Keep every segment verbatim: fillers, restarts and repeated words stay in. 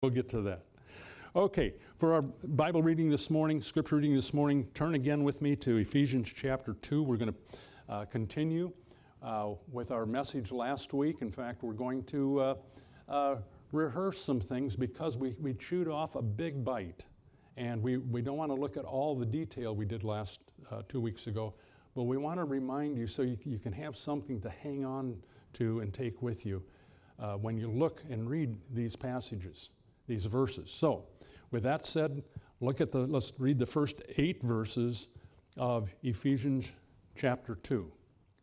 We'll get to that. Okay, for our Bible reading this morning, scripture reading this morning, turn again with me to Ephesians chapter two. We're going to uh, continue uh, with our message last week. In fact, we're going to uh, uh, rehearse some things because we, we chewed off a big bite. And we, we don't want to look at all the detail we did last uh, two weeks ago, but we want to remind you so you, you can have something to hang on to and take with you uh, when you look and read these passages, these verses. So, with that said, look at the, let's read the first eight verses of Ephesians chapter two.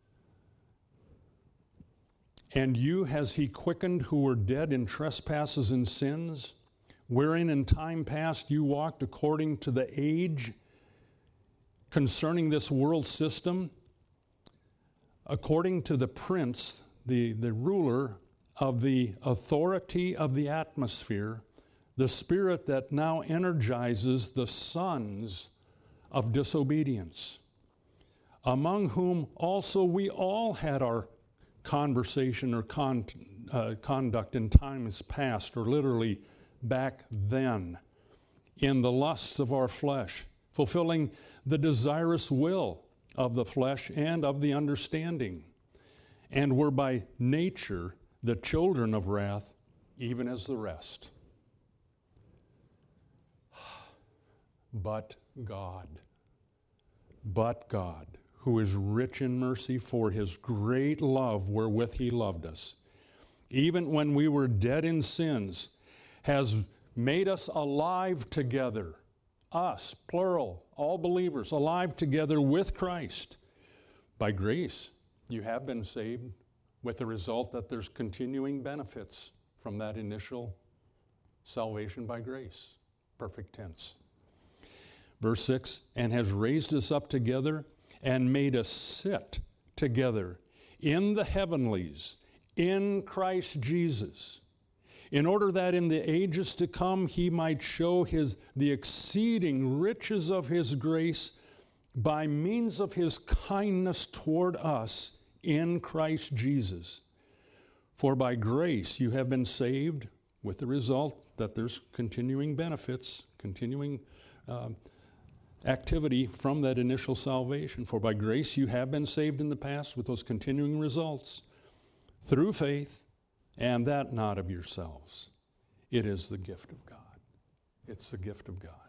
And you has he quickened who were dead in trespasses and sins, wherein in time past you walked according to the age concerning this world system, according to the prince, the, the ruler of the authority of the atmosphere, the spirit that now energizes the sons of disobedience, among whom also we all had our conversation or con, uh, conduct in times past, or literally back then, in the lusts of our flesh, fulfilling the desirous will of the flesh and of the understanding, and were by nature the children of wrath, even as the rest. But God, but God, who is rich in mercy for his great love wherewith he loved us, even when we were dead in sins, has made us alive together, us, plural, all believers, alive together with Christ. By grace, you have been saved, with the result that there's continuing benefits from that initial salvation by grace. Perfect tense. Verse six, and has raised us up together and made us sit together in the heavenlies, in Christ Jesus, in order that in the ages to come he might show his the exceeding riches of his grace by means of his kindness toward us in Christ Jesus. For by grace you have been saved, with the result that there's continuing benefits, continuing uh, activity from that initial salvation. For by grace you have been saved in the past, with those continuing results, through faith, and that not of yourselves. It is the gift of God. It's the gift of God.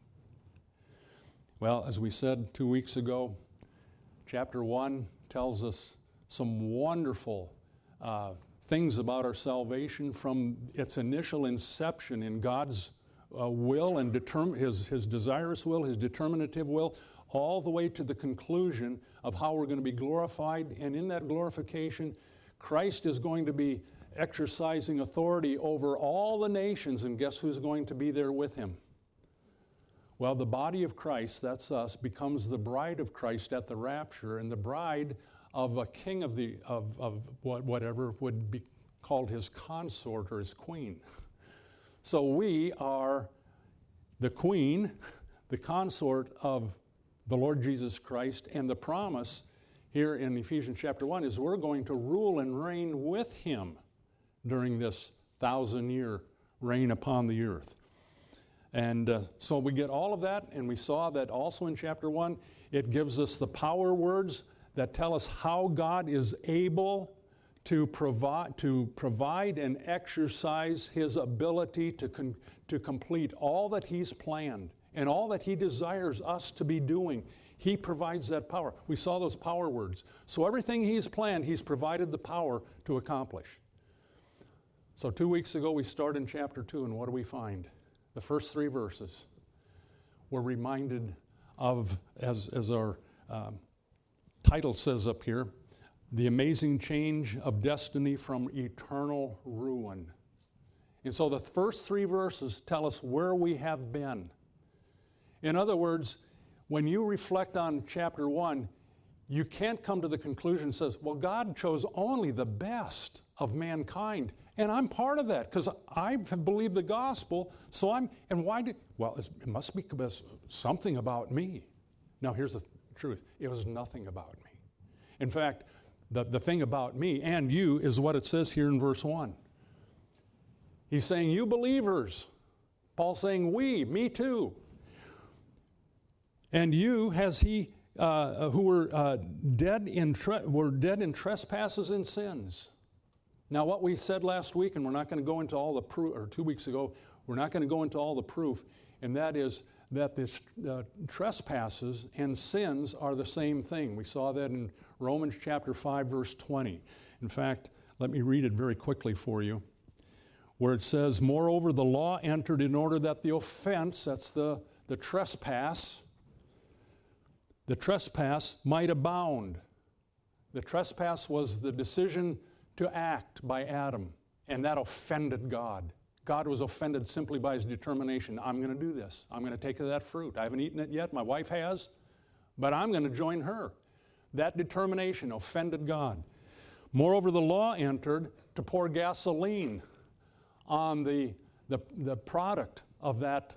Well, as we said two weeks ago, chapter one tells us some wonderful uh, things about our salvation from its initial inception in God's uh, will and determ- his, his desirous will, his determinative will, all the way to the conclusion of how we're going to be glorified. And in that glorification, Christ is going to be exercising authority over all the nations, and guess who's going to be there with him? Well, the body of Christ, that's us, becomes the bride of Christ at the rapture, and the bride of a king of the of, of what, whatever would be called his consort or his queen. So we are the queen, the consort of the Lord Jesus Christ, and the promise here in Ephesians chapter one is we're going to rule and reign with him during this thousand-year reign upon the earth. And uh, so we get all of that, and we saw that also in chapter one, it gives us the power words that tell us how God is able to provide to provide and exercise his ability to con- to complete all that he's planned and all that he desires us to be doing. He provides that power. We saw those power words. So everything he's planned, he's provided the power to accomplish. So two weeks ago we started in chapter two, and what do we find? The first three verses, we're reminded of, as, as our um, title says up here, the amazing change of destiny from eternal ruin. And so the first three verses tell us where we have been. In other words, when you reflect on chapter one, you can't come to the conclusion that says, well, God chose only the best of mankind, and I'm part of that because I have believed the gospel, so I'm, and why did, well, it must be something about me. Now, here's the th- truth. It was nothing about me. In fact, the, the thing about me and you is what it says here in verse one. He's saying, you believers, Paul's saying, we, me too. And you, has he, uh, who were uh, dead in tre- were dead in trespasses and sins. Now, what we said last week, and we're not going to go into all the proof, or two weeks ago, we're not going to go into all the proof, and that is that this uh, trespasses and sins are the same thing. We saw that in Romans chapter five, verse twenty. In fact, let me read it very quickly for you, where it says, moreover, the law entered in order that the offense, that's the, the trespass, the trespass might abound. The trespass was the decision to act by Adam, and that offended God. God was offended simply by his determination. I'm going to do this. I'm going to take of that fruit. I haven't eaten it yet. My wife has, but I'm going to join her. That determination offended God. Moreover, the law entered to pour gasoline on the, the, the product of that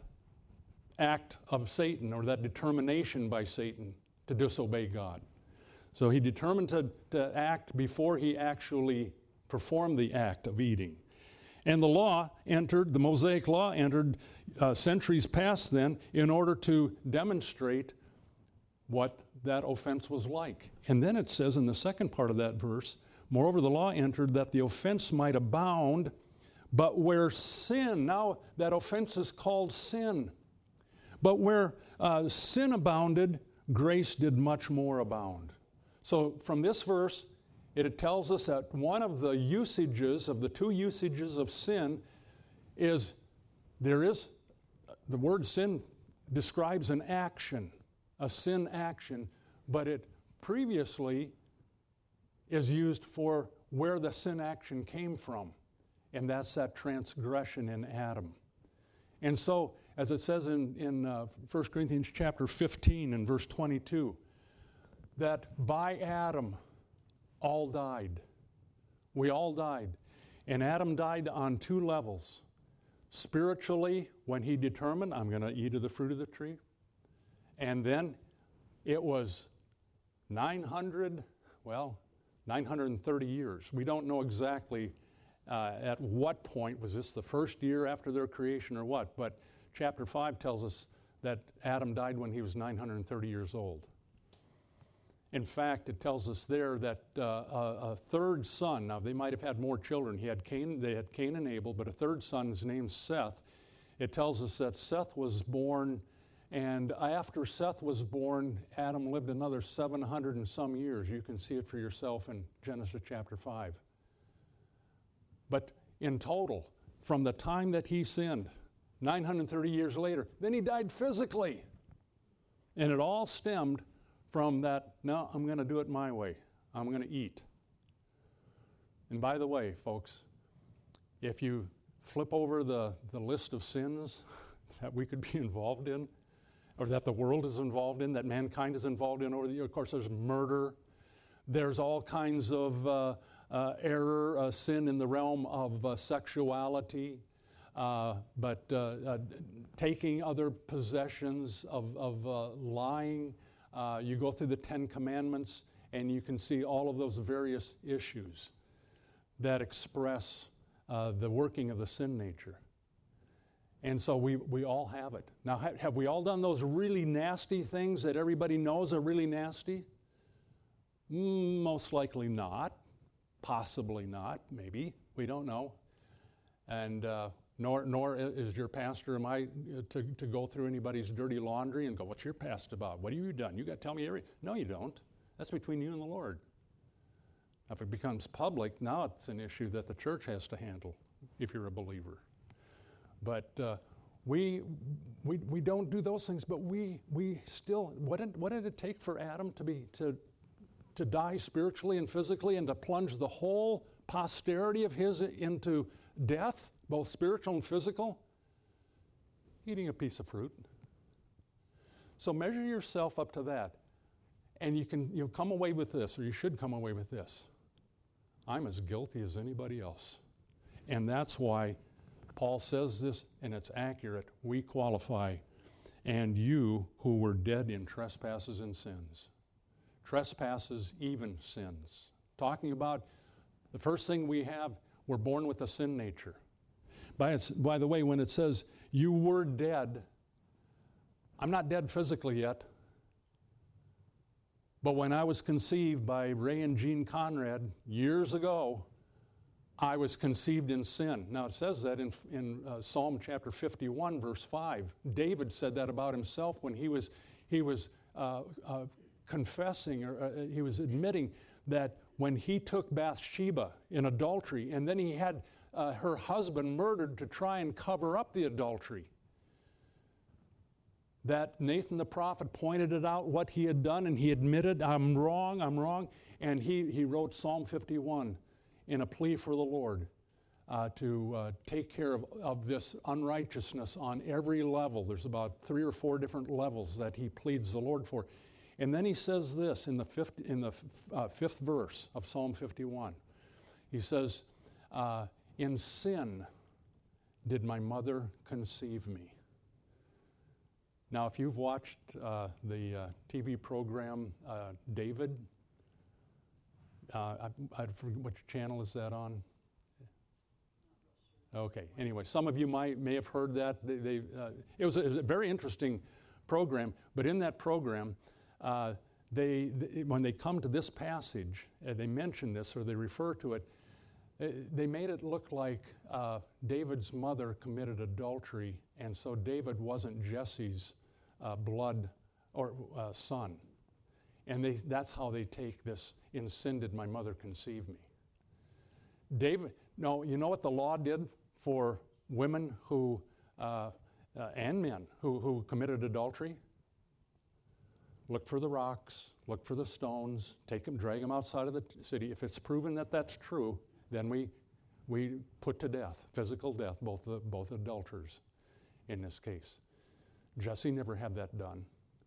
act of Satan, or that determination by Satan to disobey God. So he determined to, to act before he actually performed the act of eating. And the law entered, the Mosaic law entered uh, centuries past then in order to demonstrate what that offense was like. And then it says in the second part of that verse, moreover, the law entered that the offense might abound, but where sin, now that offense is called sin, but where uh, sin abounded, grace did much more abound. So from this verse, it tells us that one of the usages of the two usages of sin is there is, the word sin describes an action, a sin action, but it previously is used for where the sin action came from, and that's that transgression in Adam. And so, as it says in, in uh, First Corinthians chapter fifteen and verse twenty-two, that by Adam all died. We all died. And Adam died on two levels. Spiritually, when he determined, I'm going to eat of the fruit of the tree. And then it was nine hundred, well, nine hundred thirty years. We don't know exactly uh, at what point. Was this the first year after their creation or what? But chapter five tells us that Adam died when he was nine hundred thirty years old. In fact, it tells us there that uh, a, a third son, now they might have had more children. He had Cain, they had Cain and Abel, but a third son is named Seth. It tells us that Seth was born, and after Seth was born, Adam lived another seven hundred and some years. You can see it for yourself in Genesis chapter five. But in total, from the time that he sinned, nine hundred thirty years later, then he died physically. And it all stemmed from that, no, I'm going to do it my way. I'm going to eat. And by the way, folks, if you flip over the, the list of sins that we could be involved in, or that the world is involved in, that mankind is involved in over the years, of course, there's murder. There's all kinds of uh, uh, error, uh, sin in the realm of uh, sexuality, uh, but uh, uh, taking other possessions, of, of uh, lying. Uh, you go through the Ten Commandments, and you can see all of those various issues that express uh, the working of the sin nature. And so we, we all have it. Now, ha- have we all done those really nasty things that everybody knows are really nasty? Mm, most likely not. Possibly not. Maybe. We don't know. And uh, nor nor is your pastor, am I, to, to go through anybody's dirty laundry and go, what's your past about? What have you done? You got to tell me every... No, you don't. That's between you and the Lord. If it becomes public, now it's an issue that the church has to handle if you're a believer. But uh, we, we we don't do those things, but we we still, what did, what did it take for Adam to be to to die spiritually and physically and to plunge the whole posterity of his into death, both spiritual and physical? Eating a piece of fruit. So measure yourself up to that, and you can you come away with this, or you should come away with this. I'm as guilty as anybody else. And that's why Paul says this, and it's accurate. We qualify. And you who were dead in trespasses and sins. Trespasses, even sins. Talking about the first thing we have, we're born with a sin nature. By, its, by the way, when it says You were dead. I'm not dead physically yet. But when I was conceived by Ray and Jean Conrad years ago, I was conceived in sin. Now it says that in, in uh, Psalm chapter fifty-one, verse five. David said that about himself when he was, he was uh, uh, confessing, or uh, he was admitting that when he took Bathsheba in adultery, and then he had uh, her husband murdered to try and cover up the adultery, that Nathan the prophet pointed it out, what he had done, and he admitted, I'm wrong, I'm wrong. And he, he wrote Psalm fifty-one in a plea for the Lord uh, to uh, take care of, of this unrighteousness on every level. There's about three or four different levels that he pleads the Lord for. And then he says this in the fifth, in the uh, fifth verse of Psalm fifty-one. He says, uh, in sin did my mother conceive me. Now, if you've watched uh, the uh, T V program uh, David, uh, I, I forget which channel is that on? Okay. Anyway, some of you might may have heard that. They, they, uh, it, was a, it was a very interesting program. But in that program, uh, they, they when they come to this passage, uh, they mention this or they refer to it. Uh, they made it look like uh, David's mother committed adultery, and so David wasn't Jesse's Uh, blood or uh, son. And they, that's how they take this, in sin did my mother conceive me. David, no, you know what the law did for women who, uh, uh, and men who, who committed adultery? Look for the rocks, look for the stones, take them, drag them outside of the t- city. If it's proven that that's true, then we, we put to death, physical death, both the, both adulterers in this case. Jesse never had that done.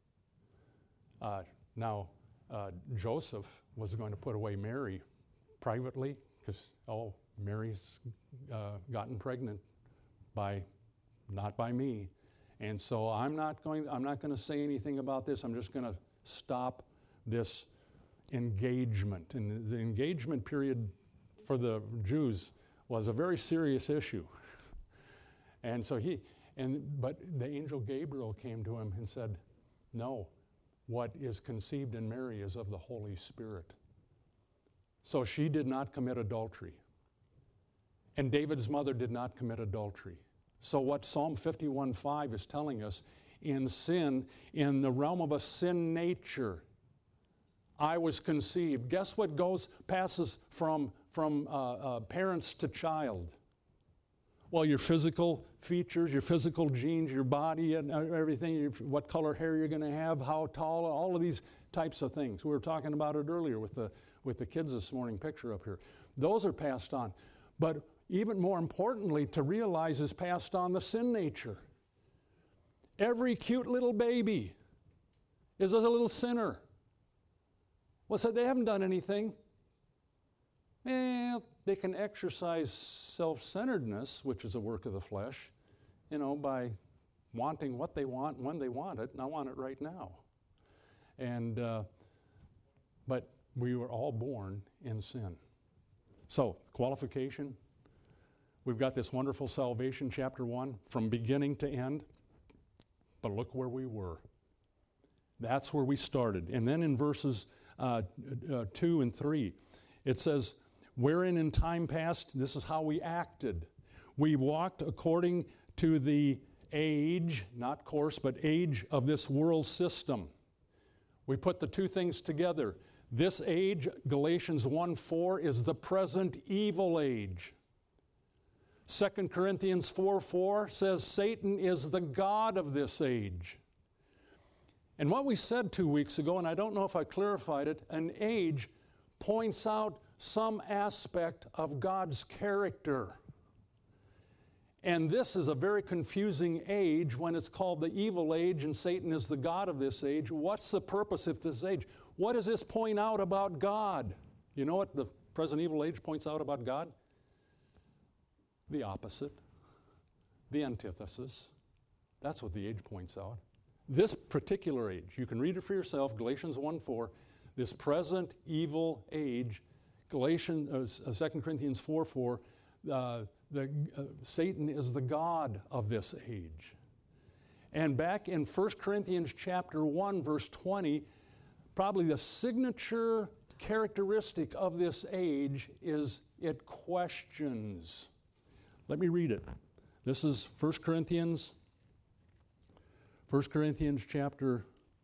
Uh, now, uh, Joseph was going to put away Mary privately because, oh, Mary's uh, gotten pregnant by, not by me. And so I'm not going, I'm not going to say anything about this. I'm just going to stop this engagement. And the engagement period for the Jews was a very serious issue. And so he, And, but the angel Gabriel came to him and said, no, what is conceived in Mary is of the Holy Spirit. So she did not commit adultery. And David's mother did not commit adultery. So what Psalm fifty-one five is telling us, in sin, in the realm of a sin nature, I was conceived. Guess what goes, passes from, from uh, uh, parents to child? Well, your physical features, your physical genes, your body and everything, your, what color hair you're going to have, how tall, all of these types of things. We were talking about it earlier with the, with the kids this morning, picture up here. Those are passed on. But even more importantly, to realize is passed on the sin nature. Every cute little baby is a little sinner. Well, so they haven't done anything. Well, they can exercise self-centeredness, which is a work of the flesh, you know, by wanting what they want when they want it, and I want it right now. And, uh, but we were all born in sin. So, qualification, we've got this wonderful salvation, chapter one, from beginning to end, but look where we were. That's where we started. And then in verses uh, uh, two and three, it says, wherein in time past, this is how we acted. We walked according to the age, not course, but age of this world system. We put the two things together. This age, Galatians one four, is the present evil age. Second Corinthians four four says Satan is the god of this age. And what we said two weeks ago, and I don't know if I clarified it, an age points out some aspect of God's character. And this is a very confusing age when it's called the evil age and Satan is the god of this age. What's the purpose of this age? What does this point out about God? You know what the present evil age points out about God? The opposite, the antithesis. That's what the age points out. This particular age, you can read it for yourself, Galatians one four, this present evil age, Galatians, uh, Second Corinthians four four, uh, the, uh, Satan is the god of this age. And back in First Corinthians chapter one, verse twenty, probably the signature characteristic of this age is it questions. Let me read it. This is First Corinthians, First Corinthians chapter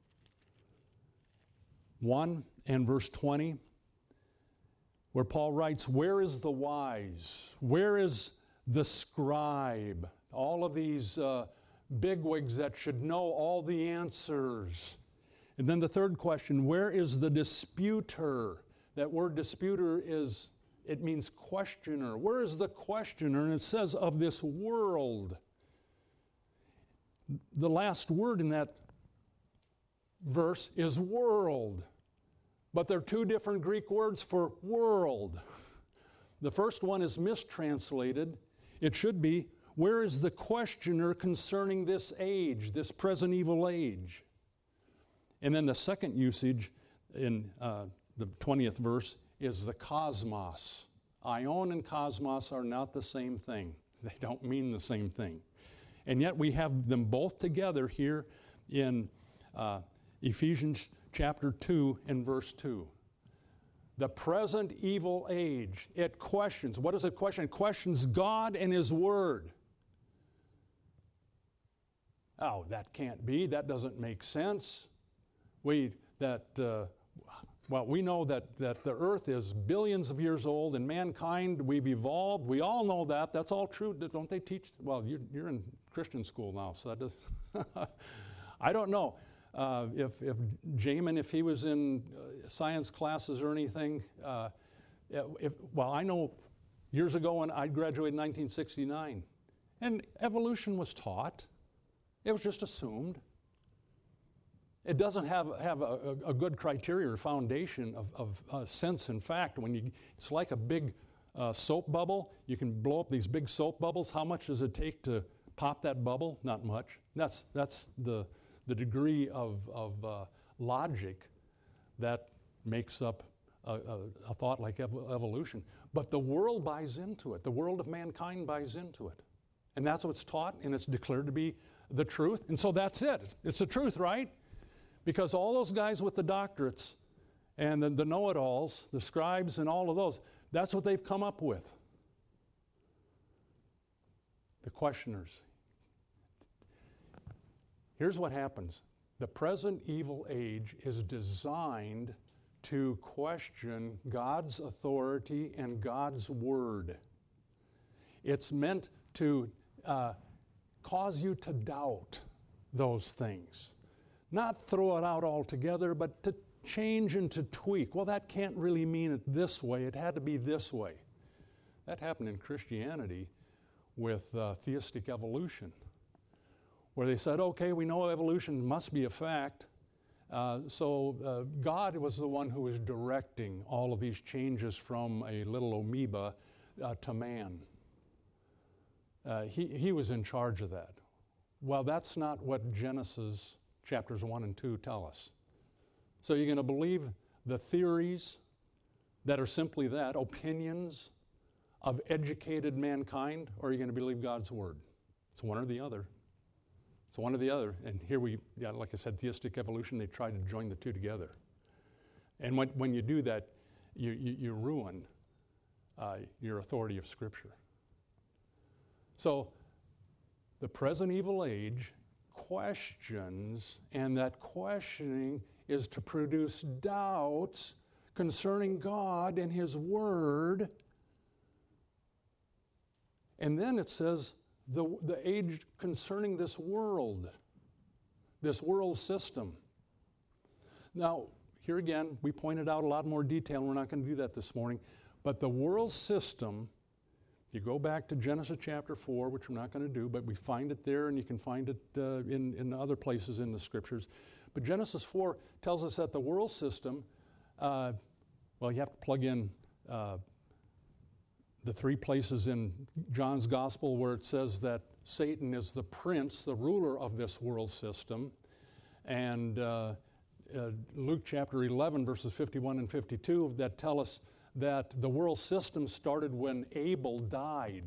one and verse twenty, where Paul writes, "Where is the wise? Where is the scribe?" All of these uh, bigwigs that should know all the answers. And then the third question, where is the disputer? That word disputer is, it means questioner. Where is the questioner? And it says of this world. The last word in that verse is world. But there are two different Greek words for world. The first one is mistranslated. It should be, where is the questioner concerning this age, this present evil age? And then the second usage in uh, the twentieth verse is the cosmos. Ion and cosmos are not the same thing. They don't mean the same thing. And yet we have them both together here in uh, Ephesians chapter two and verse two. The present evil age, it questions. What does it question? It questions God and His Word. Oh, that can't be. That doesn't make sense. We, that, uh, well, we know that, that the earth is billions of years old and mankind, we've evolved. We all know that. That's all true. Don't they teach? Well, you're, you're in Christian school now, so that does. I don't know. Uh, if, if Jamin, if he was in uh, science classes or anything, uh, if, well, I know years ago when I graduated in nineteen sixty-nine, and evolution was taught. It was just assumed. It doesn't have, have a, a good criteria or foundation of, of uh, sense and fact. When you, it's like a big uh, soap bubble. You can blow up these big soap bubbles. How much does it take to pop that bubble? Not much. That's, that's the, the degree of, of uh, logic that makes up a, a, a thought like ev- evolution. But the world buys into it. The world of mankind buys into it. And that's what's taught, and it's declared to be the truth. And so that's it. It's the truth, right? Because all those guys with the doctorates and the, the know-it-alls, the scribes and all of those, that's what they've come up with. The questioners. Here's what happens. The present evil age is designed to question God's authority and God's word. It's meant to uh, cause you to doubt those things. Not throw it out altogether, but to change and to tweak. Well, that can't really mean it this way. It had to be this way. That happened in Christianity with uh, theistic evolution, where they said, okay, we know evolution must be a fact. Uh, so uh, God was the one who was directing all of these changes from a little amoeba uh, to man. Uh, he, he was in charge of that. Well, that's not what Genesis chapters one and two tell us. So you're going to believe the theories that are simply that, opinions of educated mankind, or are you going to believe God's word? It's one or the other. It's one or the other. And here we, yeah, like I said, theistic evolution, they try to join the two together. And when, when you do that, you, you, you ruin uh, your authority of Scripture. So the present evil age questions, and that questioning is to produce doubts concerning God and His Word. And then it says the, the age concerning this world, this world system. Now, here again, we pointed out a lot more detail, and we're not going to do that this morning, but the world system, you go back to Genesis chapter four, which we're not going to do, but we find it there, and you can find it uh, in, in other places in the Scriptures. But Genesis four tells us that the world system, uh, well, you have to plug in uh, the three places in John's Gospel where it says that Satan is the prince, the ruler of this world system. And uh, uh, Luke chapter eleven, verses fifty-one and fifty-two, that tell us that the world system started when Abel died,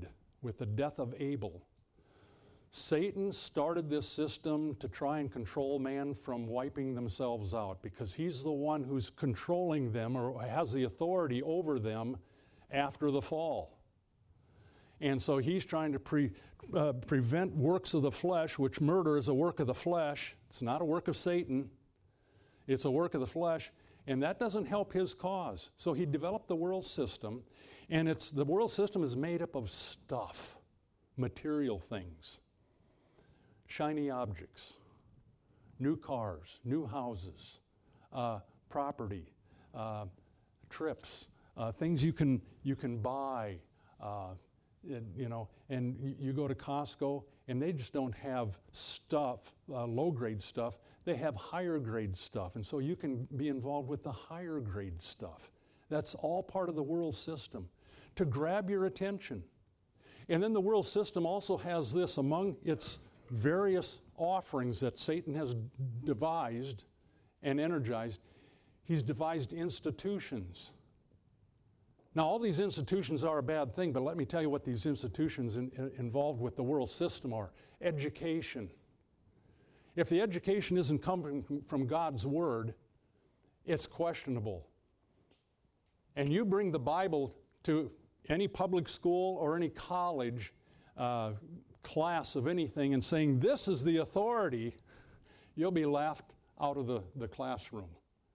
with the death of Abel. Satan started this system to try and control man from wiping themselves out, because he's the one who's controlling them or has the authority over them after the fall. And so he's trying to pre, uh, prevent works of the flesh, which murder is a work of the flesh. It's not a work of Satan. It's a work of the flesh. And that doesn't help his cause. So he developed the world system, and it's the world system is made up of stuff, material things. Shiny objects, new cars, new houses, uh, property, uh, trips, uh, things you can you can buy, uh, and, you know. And you, you go to Costco, and they just don't have stuff, uh, low-grade stuff. They have higher-grade stuff, and so you can be involved with the higher-grade stuff. That's all part of the world system to grab your attention. And then the world system also has this among its various offerings that Satan has devised and energized. He's devised institutions. Now, all these institutions are a bad thing, but let me tell you what these institutions in, in, involved with the world system are. Education. If the education isn't coming from God's Word, it's questionable. And you bring the Bible to any public school or any college uh, class of anything and saying, this is the authority, you'll be laughed out of the, the classroom.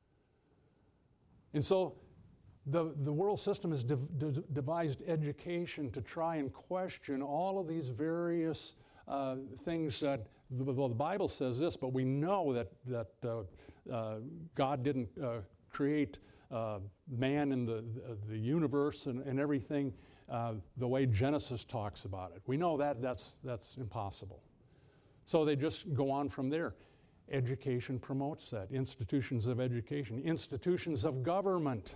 And so the, the world system has de- de- devised education to try and question all of these various uh, things that, the, well, the Bible says this, but we know that, that uh, uh, God didn't uh, create uh, man in the, the, the universe and, and everything Uh, the way Genesis talks about it. We know that that's, that's impossible. So they just go on from there. Education promotes that. Institutions of education. Institutions of government.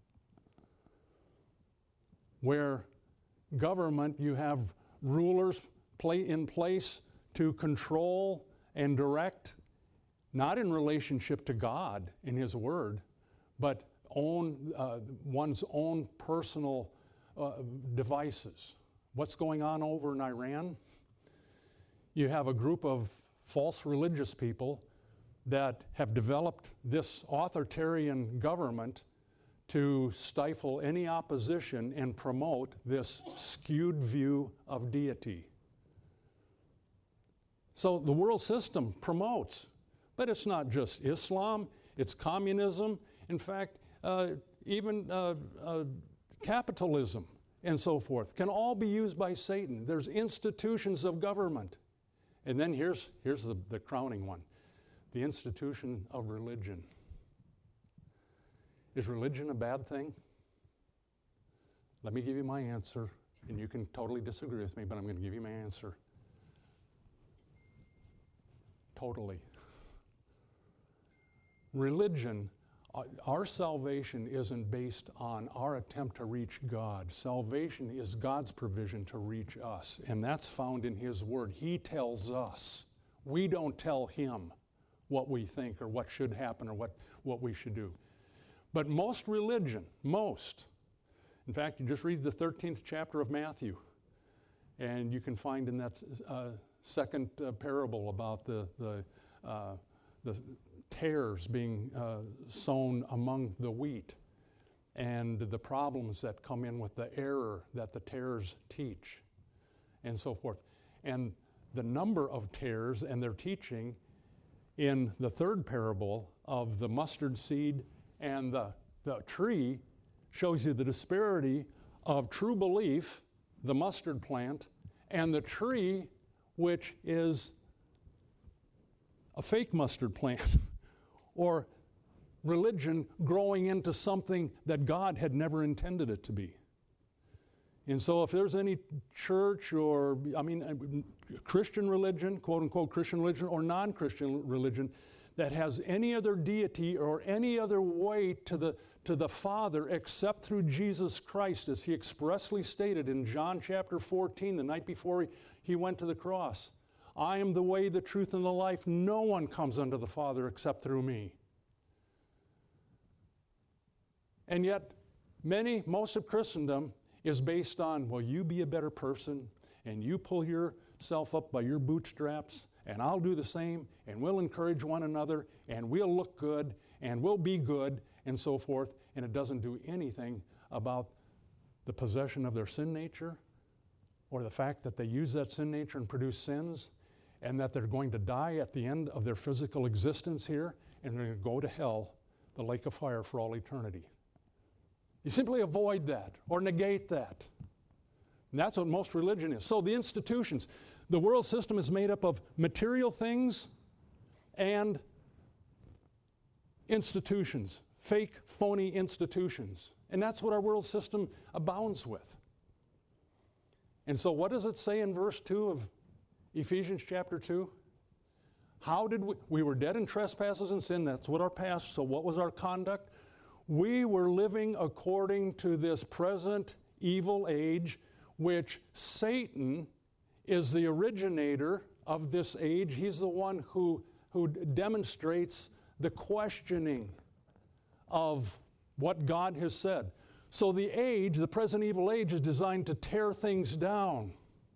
Where government, you have rulers play in place to control and direct, not in relationship to God in His Word, but own uh, one's own personal Uh, devices. What's going on over in Iran? You have a group of false religious people that have developed this authoritarian government to stifle any opposition and promote this skewed view of deity. So the world system promotes, but it's not just Islam, it's communism. In fact, uh, even uh, uh, capitalism and so forth can all be used by Satan. There's institutions of government. And then here's, here's the, the crowning one, the institution of religion. Is religion a bad thing? Let me give you my answer, and you can totally disagree with me, but I'm going to give you my answer. Totally. Religion, our salvation isn't based on our attempt to reach God. Salvation is God's provision to reach us, and that's found in His Word. He tells us. We don't tell Him what we think or what should happen or what, what we should do. But most religion, most, in fact, you just read the thirteenth chapter of Matthew, and you can find in that uh, second uh, parable about the, the, uh, the tares being uh, sown among the wheat and the problems that come in with the error that the tares teach and so forth. And the number of tares and their teaching in the third parable of the mustard seed and the, the tree shows you the disparity of true belief, the mustard plant, and the tree, which is a fake mustard plant. Or religion growing into something that God had never intended it to be. And so if there's any church or, I mean, Christian religion, quote unquote Christian religion, or non-Christian religion that has any other deity or any other way to the, to the Father except through Jesus Christ, as He expressly stated in John chapter fourteen, the night before he, he went to the cross. I am the way, the truth, and the life. No one comes unto the Father except through me. And yet, many, most of Christendom is based on, well, you be a better person, and you pull yourself up by your bootstraps, and I'll do the same, and we'll encourage one another, and we'll look good, and we'll be good, and so forth, and it doesn't do anything about the possession of their sin nature, or the fact that they use that sin nature and produce sins, and that they're going to die at the end of their physical existence here, and they're going to go to hell, the lake of fire, for all eternity. You simply avoid that or negate that. And that's what most religion is. So the institutions, the world system is made up of material things and institutions, fake, phony institutions. And that's what our world system abounds with. And so what does it say in verse two of Ephesians chapter two? How did we, we were dead in trespasses and sin, that's what our past, so what was our conduct? We were living according to this present evil age, which Satan is the originator of this age. He's the one who, who demonstrates the questioning of what God has said. So the age, the present evil age, is designed to tear things down.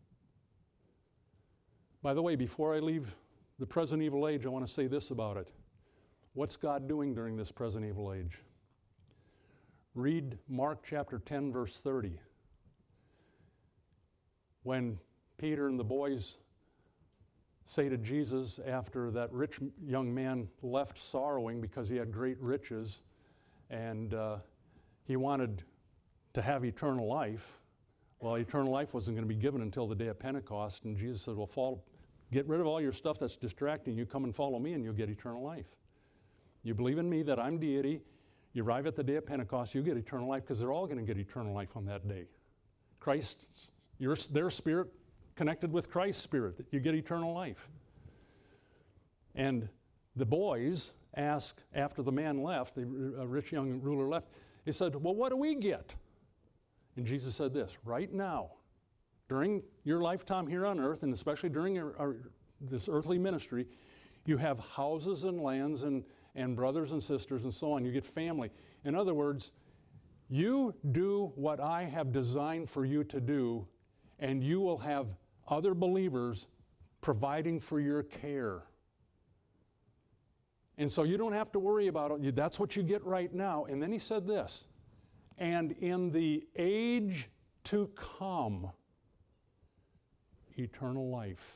By the way, before I leave the present evil age, I want to say this about it. What's God doing during this present evil age? Read Mark chapter ten, verse thirty. When Peter and the boys say to Jesus, after that rich young man left sorrowing because he had great riches, and uh, he wanted to have eternal life. Well, eternal life wasn't going to be given until the day of Pentecost, and Jesus said, well, fall, get rid of all your stuff that's distracting you, come and follow me, and you'll get eternal life. You believe in me that I'm deity, you arrive at the day of Pentecost, you get eternal life, because they're all going to get eternal life on that day. Christ, your, their spirit connected with Christ's spirit, that you get eternal life. And the boys ask, after the man left, the rich young ruler left, he said, well, what do we get? And Jesus said this, right now, during your lifetime here on earth, and especially during your, our, this earthly ministry, you have houses and lands and, and brothers and sisters and so on. You get family. In other words, you do what I have designed for you to do, and you will have other believers providing for your care. And so you don't have to worry about it. That's what you get right now. And then he said this, and in the age to come, eternal life.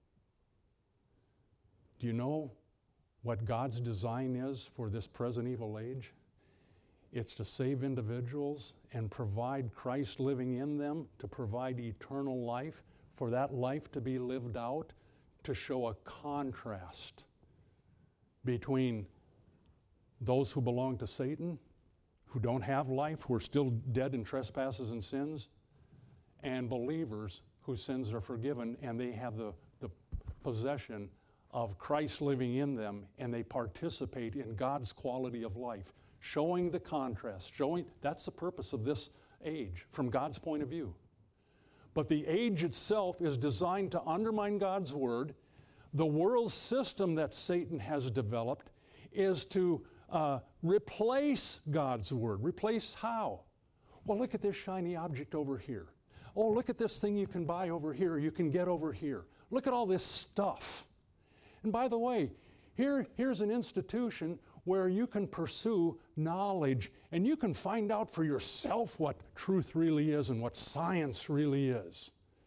Do you know what God's design is for this present evil age? It's to save individuals and provide Christ living in them, to provide eternal life, for that life to be lived out, to show a contrast between those who belong to Satan, who don't have life, who are still dead in trespasses and sins, and believers whose sins are forgiven, and they have the, the possession of Christ living in them, and they participate in God's quality of life, showing the contrast, showing that's the purpose of this age from God's point of view. But the age itself is designed to undermine God's word. The world system that Satan has developed is to uh, replace God's word. Replace how? Well, look at this shiny object over here. Oh, look at this thing you can buy over here, you can get over here. Look at all this stuff. And by the way, here, here's an institution where you can pursue knowledge and you can find out for yourself what truth really is and what science really is.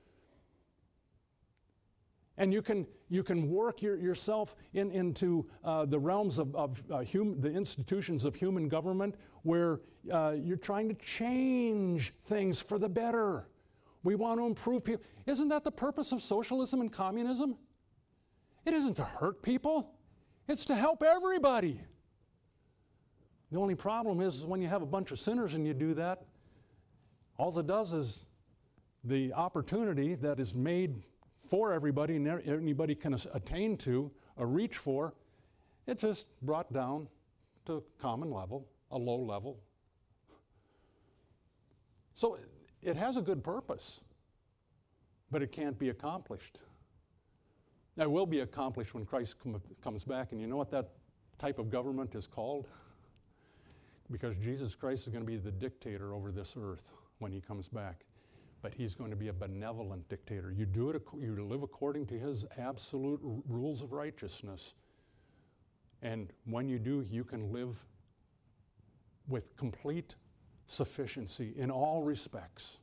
And you can you can work your, yourself in, into uh, the realms of, of uh, hum, the institutions of human government where uh, you're trying to change things for the better. We want to improve people. Isn't that the purpose of socialism and communism? It isn't to hurt people. It's to help everybody. The only problem is when you have a bunch of sinners and you do that, all it does is the opportunity that is made for everybody and anybody can attain to, a reach for, it just brought down to a common level, a low level. So it has a good purpose, but it can't be accomplished. Now, it will be accomplished when Christ com- comes back, and you know what that type of government is called? Because Jesus Christ is going to be the dictator over this earth when he comes back. but he's going to be a benevolent dictator. You do it, you live according to his absolute r- rules of righteousness. And when you do, you can live with complete sufficiency in all respects.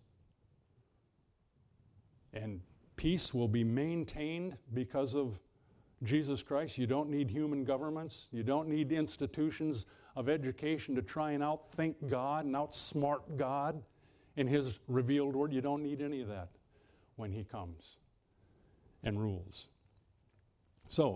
And peace will be maintained because of Jesus Christ. You don't need human governments. You don't need institutions of education to try and outthink God and outsmart God in his revealed word. You don't need any of that when he comes and rules. So,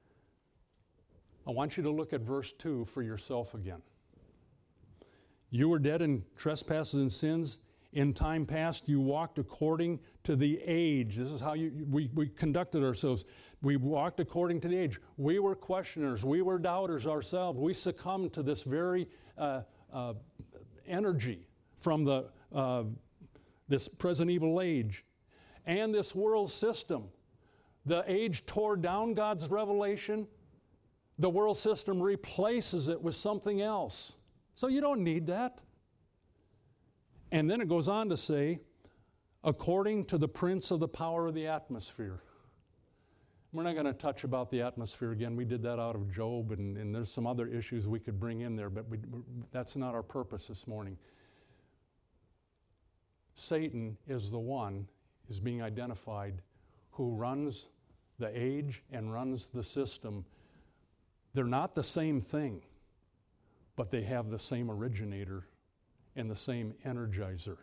I want you to look at verse two for yourself again. You were dead in trespasses and sins. In time past, you walked according to the age. This is how you, we, we conducted ourselves. We walked according to the age. We were questioners. We were doubters ourselves. We succumbed to this very uh, uh, energy from the uh, this present evil age and this world system. The age tore down God's revelation. The world system replaces it with something else. So you don't need that. And then it goes on to say, according to the prince of the power of the atmosphere. We're not going to touch about the atmosphere again. We did that out of Job, and, and there's some other issues we could bring in there, but we, that's not our purpose this morning. Satan is the one, is being identified, who runs the age and runs the system. They're not the same thing, but they have the same originator and the same energizer.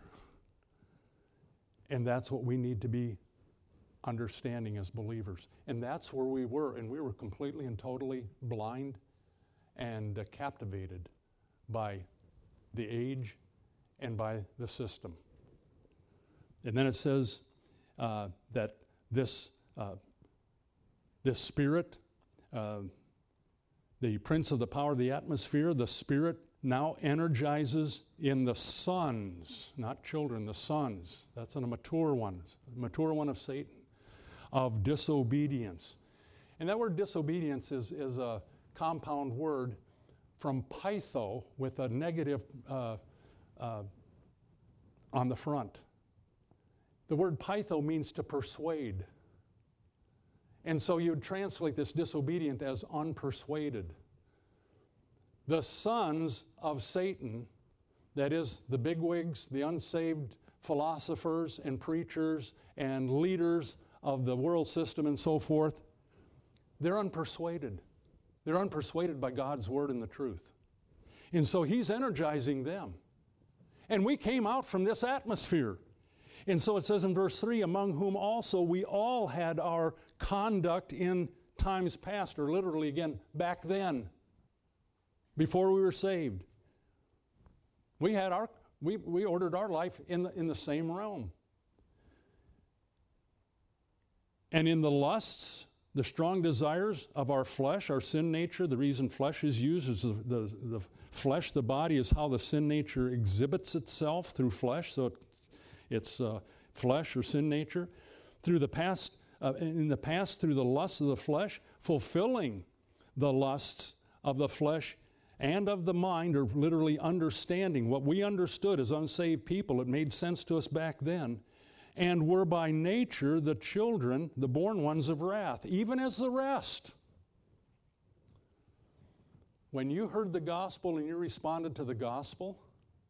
And that's what we need to be understanding as believers. And that's where we were, and we were completely and totally blind and uh, captivated by the age and by the system. And then it says uh, that this, uh, this spirit, uh, the prince of the power of the atmosphere, the spirit now energizes in the sons, not children, the sons. That's in a mature one, a mature one of Satan, of disobedience. And that word disobedience is, is a compound word from pytho with a negative uh, uh, on the front. The word pytho means to persuade. And so you would translate this disobedient as unpersuaded. The sons of Satan, that is, the bigwigs, the unsaved philosophers and preachers and leaders of the world system and so forth, they're unpersuaded. They're unpersuaded by God's word and the truth. And so he's energizing them. And we came out from this atmosphere. And so it says in verse three, among whom also we all had our conduct in times past, or literally again, back then, before we were saved. We had our, we, we ordered our life in the, in the same realm. And in the lusts, the strong desires of our flesh, our sin nature, the reason flesh is used is the, the, the flesh, the body, is how the sin nature exhibits itself through flesh. So it, it's uh, flesh or sin nature. Through the past, uh, in the past, through the lusts of the flesh, fulfilling the lusts of the flesh and of the mind, or literally understanding what we understood as unsaved people. It made sense to us back then. And were by nature the children, the born ones of wrath, even as the rest. When you heard the gospel and you responded to the gospel,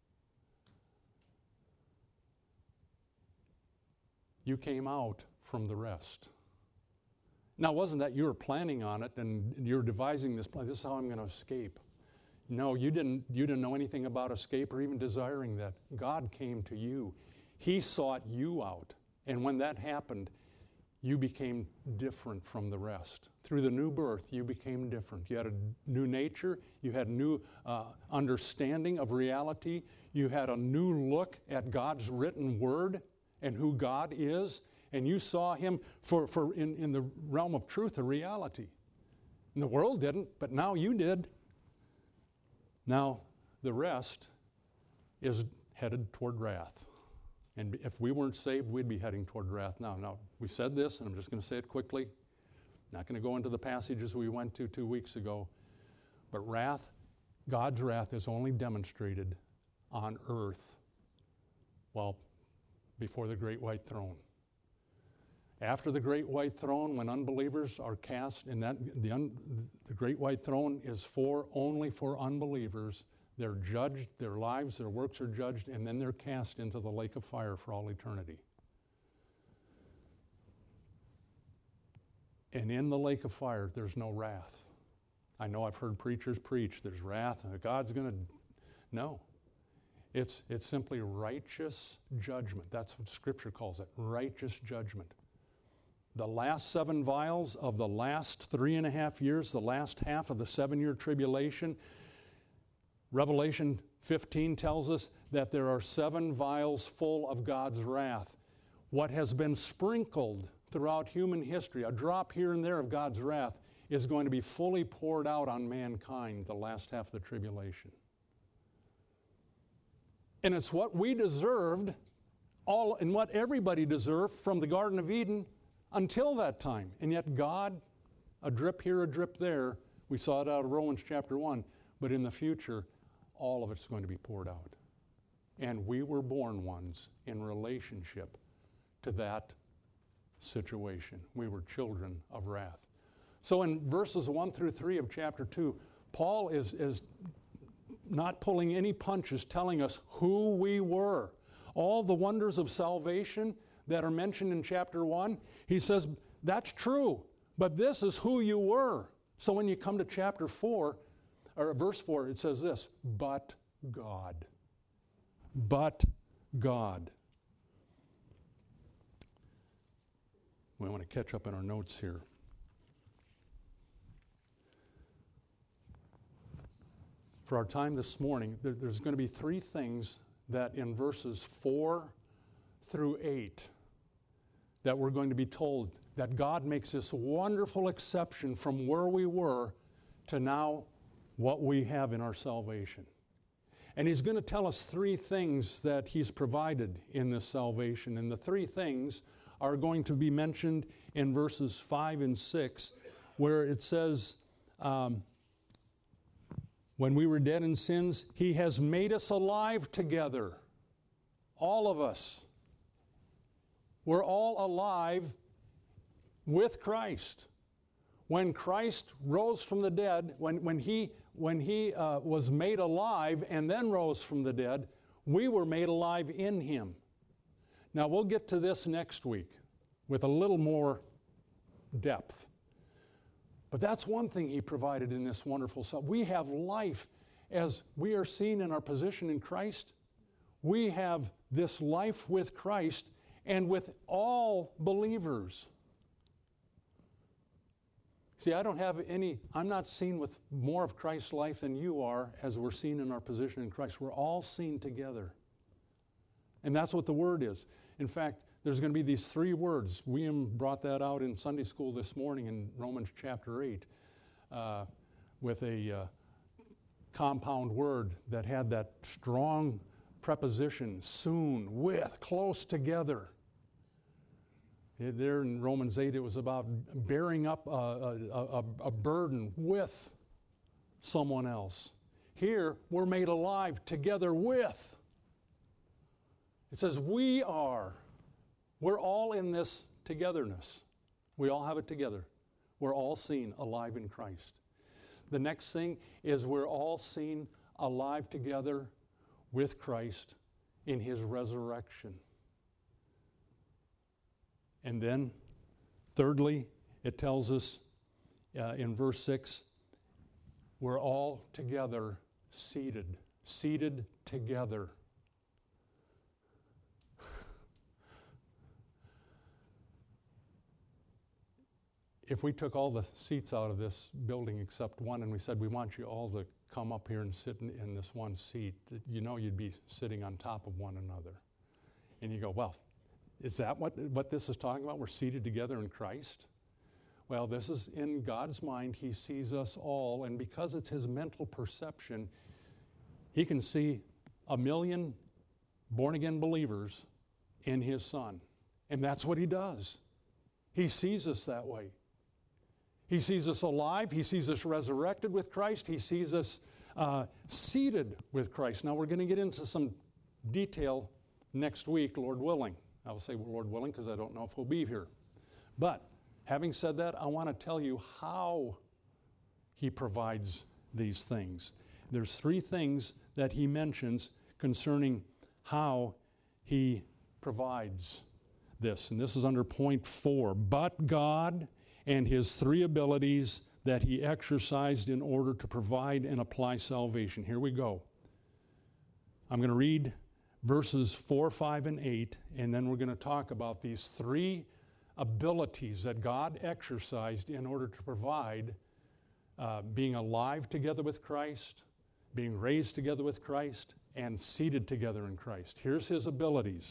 you came out from the rest. Now, it wasn't that you were planning on it and you're devising this plan, this is how I'm going to escape. No, you didn't, you didn't know anything about escape or even desiring that. God came to you. He sought you out. And when that happened, you became different from the rest. Through the new birth, you became different. You had a new nature. You had new uh, understanding of reality. You had a new look at God's written word and who God is. And you saw him for, for in, in the realm of truth, a reality. And the world didn't, but now you did. Now, the rest is headed toward wrath. And if we weren't saved, we'd be heading toward wrath now. Now, we said this, and I'm just going to say it quickly. Not going to go into the passages we went to two weeks ago. But wrath, God's wrath is only demonstrated on earth while before the great white throne. After the great white throne, when unbelievers are cast, and that the, un, the great white throne is for only for unbelievers, they're judged, their lives, their works are judged, and then they're cast into the lake of fire for all eternity. And in the lake of fire, there's no wrath. I know I've heard preachers preach, there's wrath, and God's going to... No. It's, it's simply righteous judgment. That's what Scripture calls it, righteous judgment. The last seven vials of the last three and a half years, the last half of the seven-year tribulation, Revelation fifteen tells us that there are seven vials full of God's wrath. What has been sprinkled throughout human history, a drop here and there of God's wrath, is going to be fully poured out on mankind the last half of the tribulation. And it's what we deserved, all and what everybody deserved from the Garden of Eden until that time. And yet God, a drip here, a drip there, we saw it out of Romans chapter one, but in the future, all of it's going to be poured out. And we were born ones in relationship to that situation. We were children of wrath. So in verses one through three of chapter two, Paul is, is not pulling any punches, telling us who we were. All the wonders of salvation that are mentioned in chapter one, he says, that's true, but this is who you were. So when you come to chapter four, or verse four, it says this, but God. But God. We want to catch up in our notes here. For our time this morning, there, there's going to be three things that in verses four through eight that we're going to be told that God makes this wonderful exception from where we were to now what we have in our salvation. And he's going to tell us three things that he's provided in this salvation. And the three things are going to be mentioned in verses five and six, where it says, um, when we were dead in sins, he has made us alive together. All of us. We're all alive with Christ. When Christ rose from the dead, when, when he, when he uh, was made alive and then rose from the dead, we were made alive in him. Now, we'll get to this next week with a little more depth. But that's one thing he provided in this wonderful self. We have life as we are seen in our position in Christ. We have this life with Christ and with all believers. See, I don't have any, I'm not seen with more of Christ's life than you are as we're seen in our position in Christ. We're all seen together. And that's what the word is. In fact, there's going to be these three words. William brought that out in Sunday school this morning in Romans chapter eight uh, with a uh, compound word that had that strong preposition, soon, with, close together. There in Romans eight, it was about bearing up a, a, a, a burden with someone else. Here, we're made alive together with. It says we are. We're all in this togetherness. We all have it together. We're all seen alive in Christ. The next thing is we're all seen alive together with Christ in his resurrection. And then, thirdly, it tells us uh, in verse six, we're all together seated, seated together. If we took all the seats out of this building except one and we said, we want you all to come up here and sit in, in this one seat, you know you'd be sitting on top of one another. And you go, well, is that what, what this is talking about? We're seated together in Christ? Well, this is in God's mind. He sees us all, and because it's his mental perception, he can see a million born-again believers in his Son. And that's what he does. He sees us that way. He sees us alive. He sees us resurrected with Christ. He sees us uh, seated with Christ. Now, we're going to get into some detail next week, Lord willing. I will say, well, Lord willing, because I don't know if we'll be here. But having said that, I want to tell you how he provides these things. There's three things that he mentions concerning how he provides this. And this is under point four. But God and his three abilities that he exercised in order to provide and apply salvation. Here we go. I'm going to read verses four, five, and eight, and then we're going to talk about these three abilities that God exercised in order to provide uh, being alive together with Christ, being raised together with Christ, and seated together in Christ. Here's his abilities.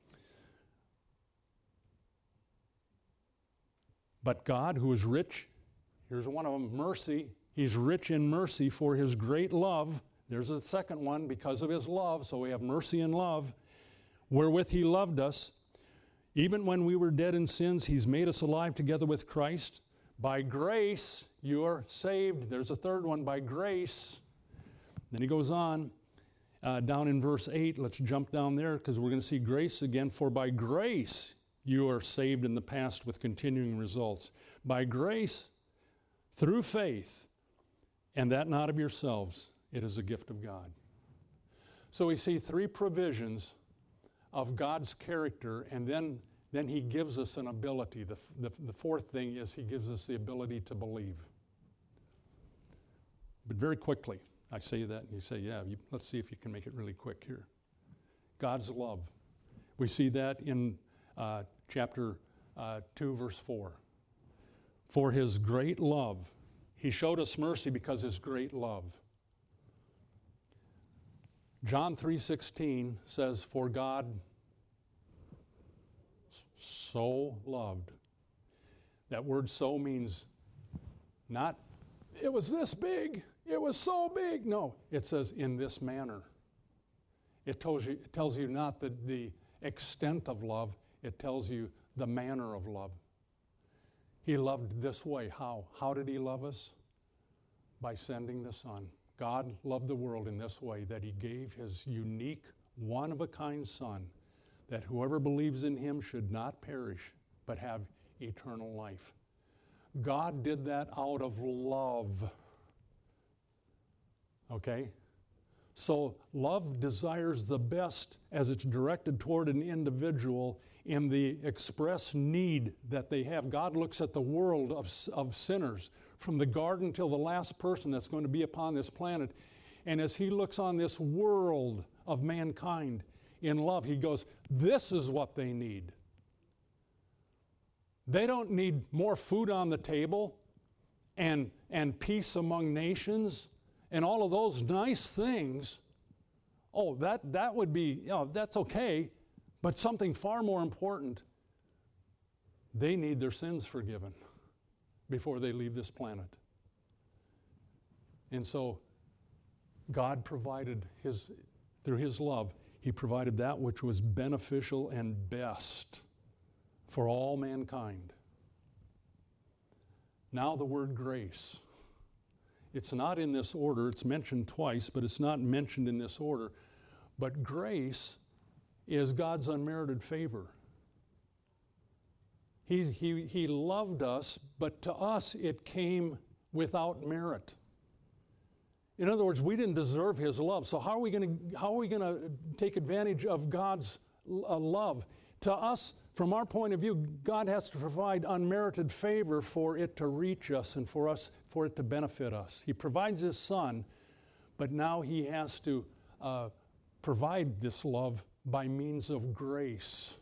But God, who is rich, here's one of them, mercy. He's rich in mercy for his great love. There's a second one, because of his love. So we have mercy and love, wherewith he loved us. Even when we were dead in sins, he's made us alive together with Christ. By grace, you are saved. There's a third one, by grace. Then he goes on, uh, down in verse eight. Let's jump down there, because we're going to see grace again. For by grace, you are saved in the past with continuing results. By grace, through faith, and that not of yourselves. It is a gift of God. So we see three provisions of God's character, and then, then he gives us an ability. The, the, the fourth thing is he gives us the ability to believe. But very quickly, I say that, and you say, yeah, you, let's see if you can make it really quick here. God's love. We see that in uh, chapter uh, two, verse four. For his great love, he showed us mercy because his great love. John three sixteen says, for God so loved. That word so means not, it was this big, it was so big. No, it says in this manner. It tells you, it tells you not the, the extent of love, it tells you the manner of love. He loved this way. How? How did he love us? By sending the Son. God loved the world in this way, that he gave his unique, one-of-a-kind Son, that whoever believes in him should not perish, but have eternal life. God did that out of love. Okay? So love desires the best as it's directed toward an individual in the express need that they have. God looks at the world of, of sinners, from the garden till the last person that's going to be upon this planet. And as he looks on this world of mankind in love, he goes, this is what they need. They don't need more food on the table and, and peace among nations and all of those nice things. Oh, that, that would be, you know, that's okay. But something far more important, they need their sins forgiven before they leave this planet. And so God provided his, through his love, he provided that which was beneficial and best for all mankind. Now the word grace. It's not in this order. It's mentioned twice, but it's not mentioned in this order. But grace is God's unmerited favor. He, he, he loved us, but to us it came without merit. In other words, we didn't deserve his love. So how are we going to how are we going to take advantage of God's uh, love? To us, from our point of view, God has to provide unmerited favor for it to reach us and for us for it to benefit us. He provides his Son, but now he has to uh, provide this love by means of grace.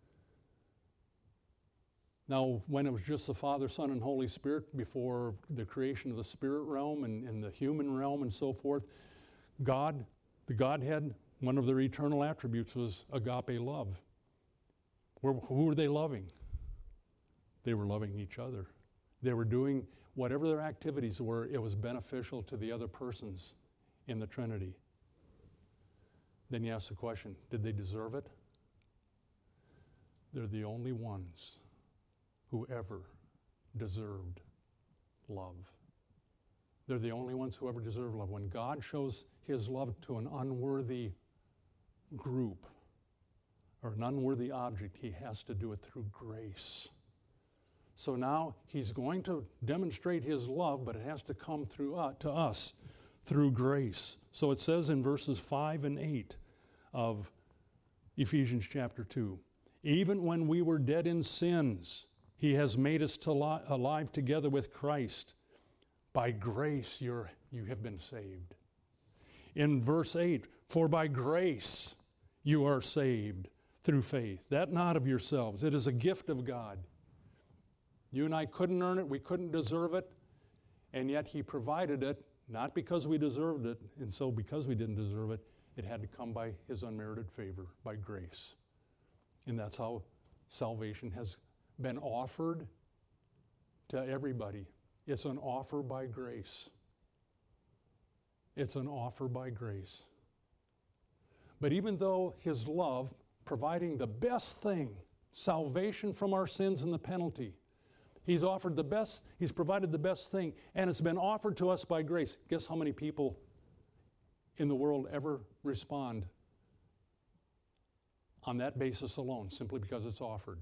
Now, when it was just the Father, Son, and Holy Spirit before the creation of the spirit realm and, and the human realm and so forth, God, the Godhead, one of their eternal attributes was agape love. Where, who were they loving? They were loving each other. They were doing whatever their activities were, it was beneficial to the other persons in the Trinity. Then you ask the question, did they deserve it? They're the only ones who ever deserved love. They're the only ones who ever deserve love. When God shows his love to an unworthy group, or an unworthy object. He has to do it through grace. So now he's going to demonstrate his love, but it has to come through uh, to us through grace. So it says in verses five and eight of Ephesians chapter two, even when we were dead in sins, he has made us to li- alive together with Christ. By grace you're, you have been saved. In verse eight, for by grace you are saved through faith, that not of yourselves. It is a gift of God. You and I couldn't earn it, we couldn't deserve it, and yet he provided it, not because we deserved it, and so because we didn't deserve it, it had to come by his unmerited favor, by grace. And that's how salvation has been offered to everybody. It's an offer by grace. It's an offer by grace. But even though his love, providing the best thing, salvation from our sins and the penalty, he's offered the best, he's provided the best thing, and it's been offered to us by grace. Guess how many people in the world ever respond on that basis alone, simply because it's offered?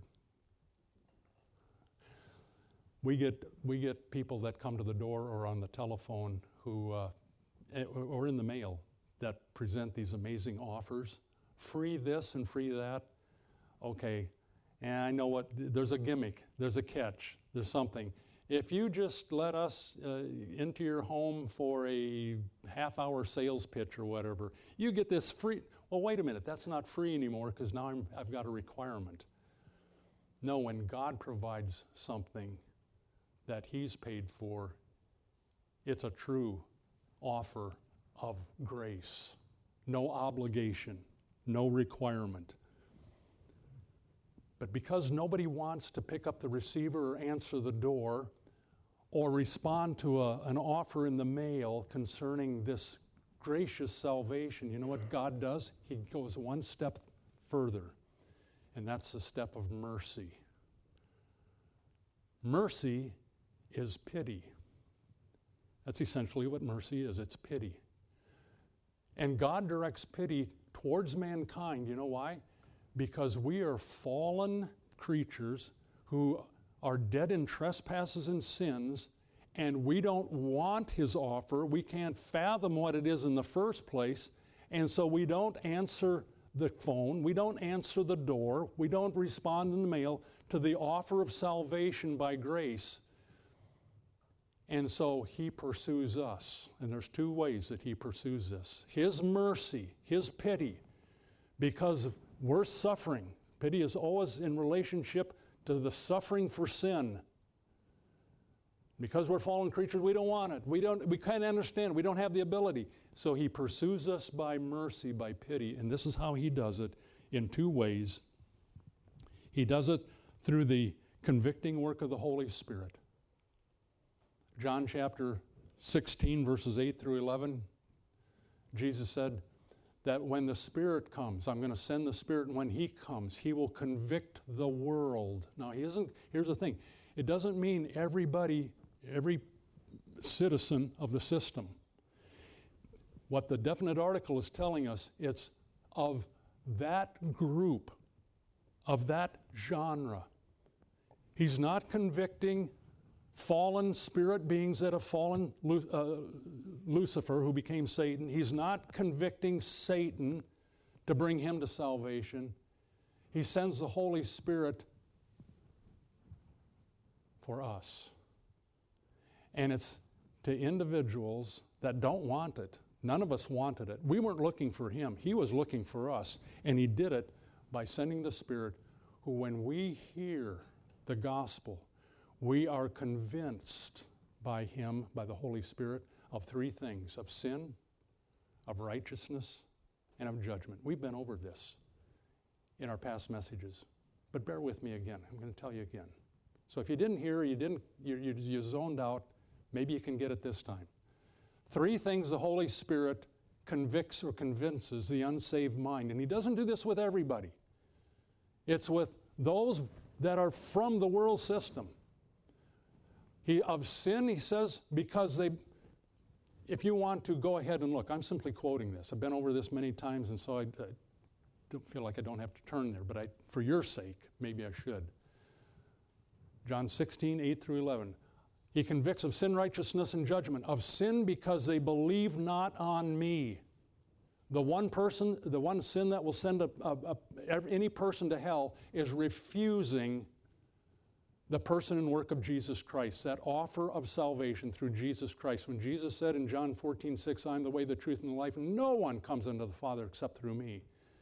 We get we get people that come to the door or on the telephone who, uh, or in the mail, that present these amazing offers. Free this and free that. Okay, and I know what, there's a gimmick, there's a catch, there's something. If you just let us uh, into your home for a half-hour sales pitch or whatever, you get this free. Well, wait a minute, that's not free anymore because now I'm, I've got a requirement. No, when God provides something that he's paid for, it's a true offer of grace. No obligation, no requirement. But because nobody wants to pick up the receiver or answer the door or respond to a, an offer in the mail concerning this gracious salvation, you know what God does? He goes one step further, and that's the step of mercy. Mercy is pity. That's essentially what mercy is. It's pity. And God directs pity towards mankind. You know why? Because we are fallen creatures who are dead in trespasses and sins, and we don't want his offer. We can't fathom what it is in the first place, and so we don't answer the phone. We don't answer the door. We don't respond in the mail to the offer of salvation by grace. And so he pursues us. And there's two ways that he pursues us. His mercy, his pity, because we're suffering. Pity is always in relationship to the suffering for sin. Because we're fallen creatures, we don't want it. We don't. We can't understand. We don't have the ability. So he pursues us by mercy, by pity. And this is how he does it in two ways. He does it through the convicting work of the Holy Spirit. John chapter sixteen, verses eight through eleven, Jesus said that when the Spirit comes, I'm going to send the Spirit, and when he comes, he will convict the world. Now, he isn't, here's the thing. It doesn't mean everybody, every citizen of the system. What the definite article is telling us, it's of that group, of that genre. He's not convicting fallen spirit beings that have fallen, uh, Lucifer, who became Satan. He's not convicting Satan to bring him to salvation. He sends the Holy Spirit for us. And it's to individuals that don't want it. None of us wanted it. We weren't looking for him. He was looking for us. And he did it by sending the Spirit, who, when we hear the gospel, we are convinced by him, by the Holy Spirit, of three things: of sin, of righteousness, and of judgment. We've been over this in our past messages, but bear with me again. I'm going to tell you again. So if you didn't hear, you didn't, you, you, you zoned out, maybe you can get it this time. Three things the Holy Spirit convicts or convinces the unsaved mind, and he doesn't do this with everybody. It's with those that are from the world system. He, of sin, he says, because they, if you want to go ahead and look, I'm simply quoting this. I've been over this many times, and so I, I don't feel like I don't have to turn there, but I, for your sake, maybe I should. John sixteen, eight through eleven. He convicts of sin, righteousness, and judgment. Of sin because they believe not on me. The one person, the one sin that will send a, a, a, any person to hell is refusing the person and work of Jesus Christ, that offer of salvation through Jesus Christ. When Jesus said in John fourteen, six, I am the way, the truth, and the life, and no one comes unto the Father except through me.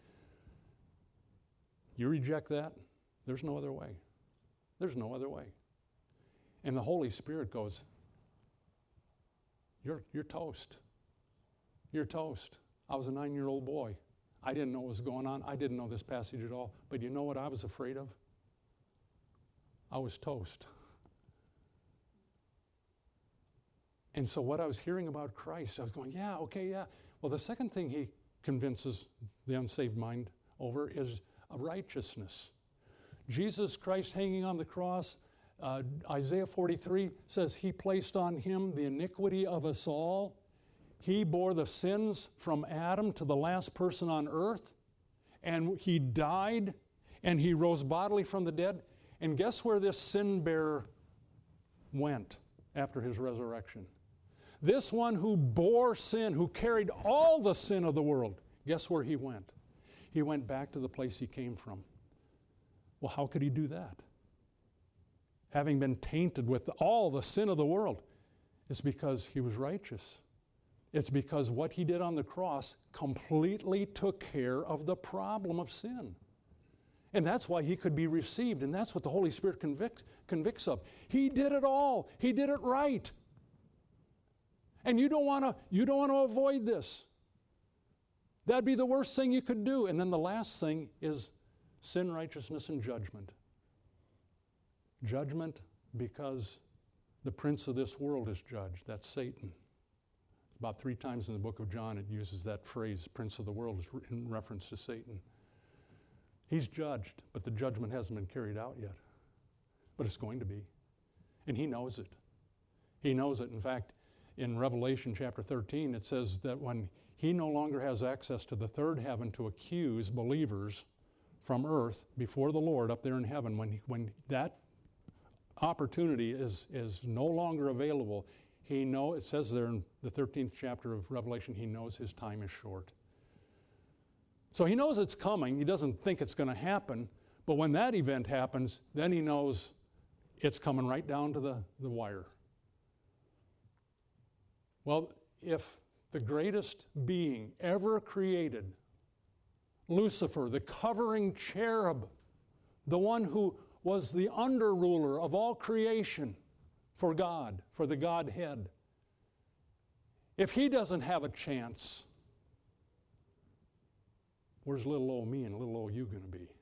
You reject that, there's no other way. There's no other way. And the Holy Spirit goes, you're, you're toast. You're toast. I was a nine-year-old boy. I didn't know what was going on. I didn't know this passage at all. But you know what I was afraid of? I was toast. And so what I was hearing about Christ, I was going, yeah, okay, yeah. Well, the second thing he convinces the unsaved mind over is a righteousness. Jesus Christ hanging on the cross, uh, Isaiah forty-three says he placed on him the iniquity of us all. He bore the sins from Adam to the last person on earth, and he died, and he rose bodily from the dead. And guess where this sin bearer went after his resurrection? This one who bore sin, who carried all the sin of the world, guess where he went? He went back to the place he came from. Well, how could he do that? Having been tainted with all the sin of the world, it's because he was righteous. It's because what he did on the cross completely took care of the problem of sin. And that's why he could be received, and that's what the Holy Spirit convict, convicts of. He did it all. He did it right. And you don't want to you don't want to avoid this. That'd be the worst thing you could do. And then the last thing is sin, righteousness, and judgment. Judgment because the prince of this world is judged. That's Satan. About three times in the book of John it uses that phrase, prince of the world, in reference to Satan. He's judged, but the judgment hasn't been carried out yet. But it's going to be. And he knows it. He knows it. In fact, in Revelation chapter thirteen, it says that when he no longer has access to the third heaven to accuse believers from earth before the Lord up there in heaven, when, he, when that opportunity is, is no longer available, he know, it says there in the thirteenth chapter of Revelation, he knows his time is short. So he knows it's coming. He doesn't think it's going to happen. But when that event happens, then he knows it's coming right down to the, the wire. Well, if the greatest being ever created, Lucifer, the covering cherub, the one who was the under-ruler of all creation for God, for the Godhead, if he doesn't have a chance, where's little old me and little old you going to be?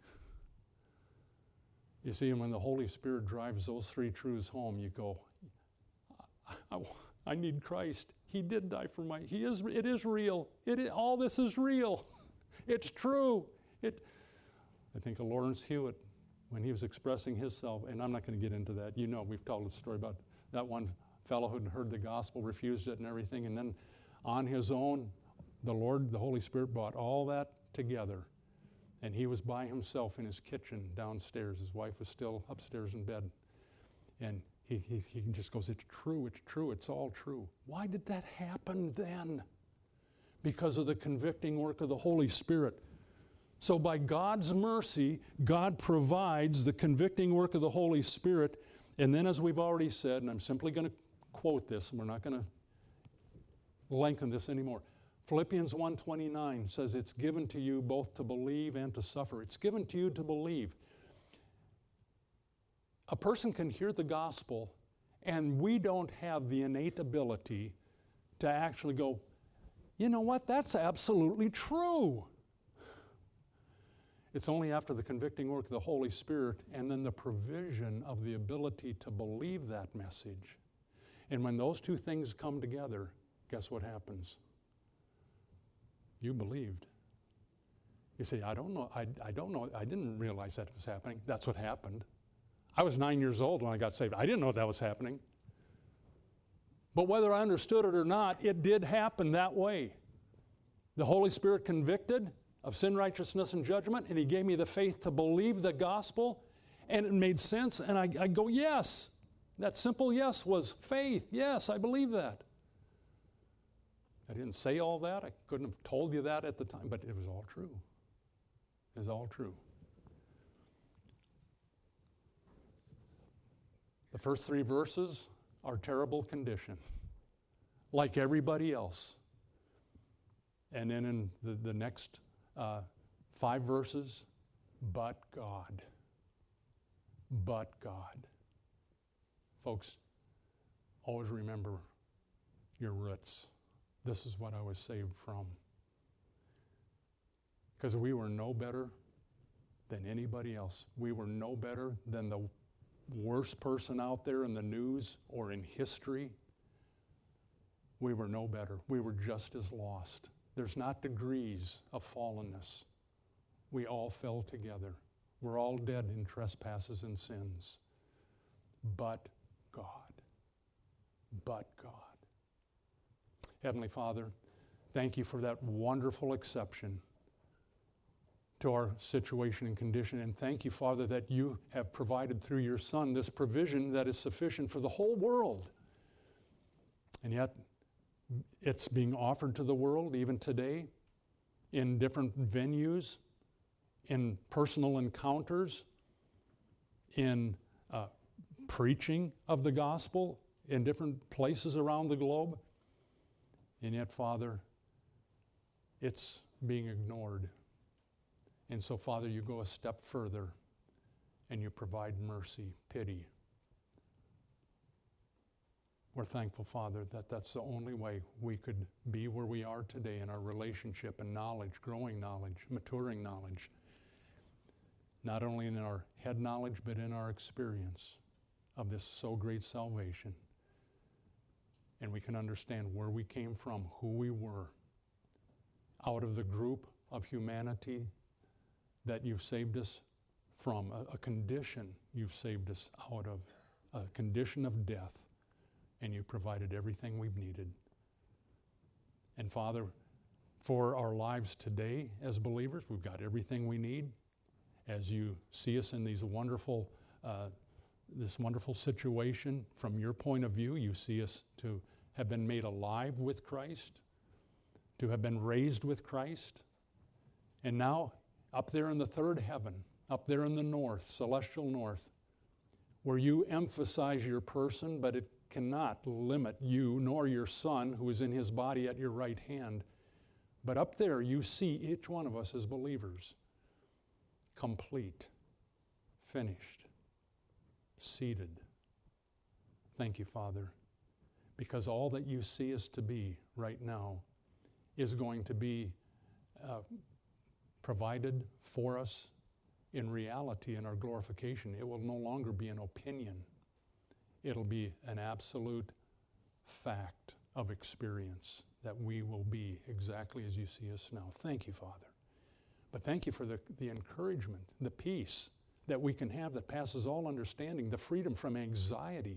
You see, and when the Holy Spirit drives those three truths home, you go, I, I, I need Christ. He did die for my, he is, it is real. It is, all this is real. It's true. It. I think of Lawrence Hewitt when he was expressing himself, and I'm not going to get into that. You know, we've told the story about that one fellow who heard the gospel, refused it and everything, and then on his own, the Lord, the Holy Spirit brought all that together, and he was by himself in his kitchen downstairs. His wife was still upstairs in bed, and he, he, he just goes, it's true, it's true, it's all true. Why did that happen then? Because of the convicting work of the Holy Spirit. So by God's mercy, God provides the convicting work of the Holy Spirit. And then as we've already said, and I'm simply going to quote this, and we're not going to lengthen this anymore. Philippians one twenty-nine says it's given to you both to believe and to suffer. It's given to you to believe. A person can hear the gospel, and we don't have the innate ability to actually go, you know what, that's absolutely true. It's only after the convicting work of the Holy Spirit and then the provision of the ability to believe that message. And when those two things come together, guess what happens? You believed. You say, I don't know, I, I don't know, I didn't realize that was happening. That's what happened. I was nine years old when I got saved. I didn't know that was happening. But whether I understood it or not, it did happen that way. The Holy Spirit convicted, of sin, righteousness, and judgment, and he gave me the faith to believe the gospel, and it made sense, and I, I go, yes. That simple yes was faith. Yes, I believe that. I didn't say all that. I couldn't have told you that at the time, but it was all true. It was all true. The first three verses are terrible condition, like everybody else. And then in the, the next uh, five verses, but God. But God. Folks, always remember your roots. This is what I was saved from. Because we were no better than anybody else. We were no better than the worst person out there in the news or in history. We were no better. We were just as lost. There's not degrees of fallenness. We all fell together. We're all dead in trespasses and sins. But God. But God. Heavenly Father, thank you for that wonderful exception to our situation and condition. And thank you, Father, that you have provided through your Son this provision that is sufficient for the whole world. And yet, it's being offered to the world even today in different venues, in personal encounters, in uh, preaching of the gospel in different places around the globe. And yet, Father, it's being ignored. And so, Father, you go a step further and you provide mercy, pity. We're thankful, Father, that that's the only way we could be where we are today in our relationship and knowledge, growing knowledge, maturing knowledge. Not only in our head knowledge, but in our experience of this so great salvation. And we can understand where we came from, who we were, out of the group of humanity that you've saved us from, a, a condition you've saved us out of, a condition of death, and you provided everything we've needed. And Father, for our lives today as believers, we've got everything we need. As you see us in these wonderful, uh, this wonderful situation, from your point of view, you see us to have been made alive with Christ, to have been raised with Christ, and now up there in the third heaven, up there in the north, celestial north, where you emphasize your person, but it cannot limit you nor your Son who is in his body at your right hand. But up there you see each one of us as believers, complete, finished, seated. Thank you, Father, because all that you see us to be right now is going to be uh, provided for us in reality in our glorification. It will no longer be an opinion. It'll be an absolute fact of experience that we will be exactly as you see us now. Thank you, Father. But thank you for the, the encouragement, the peace that we can have that passes all understanding, the freedom from anxiety,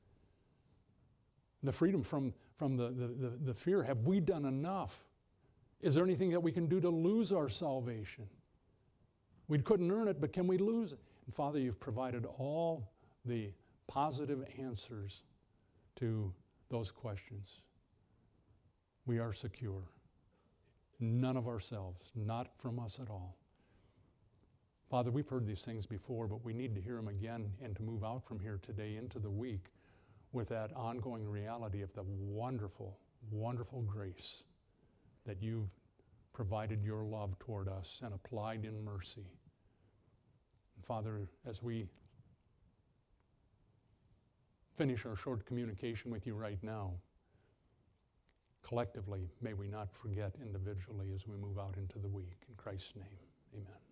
the freedom from, from the, the, the, the fear. Have we done enough? Is there anything that we can do to lose our salvation? We couldn't earn it, but can we lose it? And Father, you've provided all the positive answers to those questions. We are secure. None of ourselves, not from us at all. Father, we've heard these things before, but we need to hear them again and to move out from here today into the week with that ongoing reality of the wonderful, wonderful grace that you've provided your love toward us and applied in mercy. And Father, as we finish our short communication with you right now, collectively, may we not forget individually as we move out into the week. In Christ's name, amen.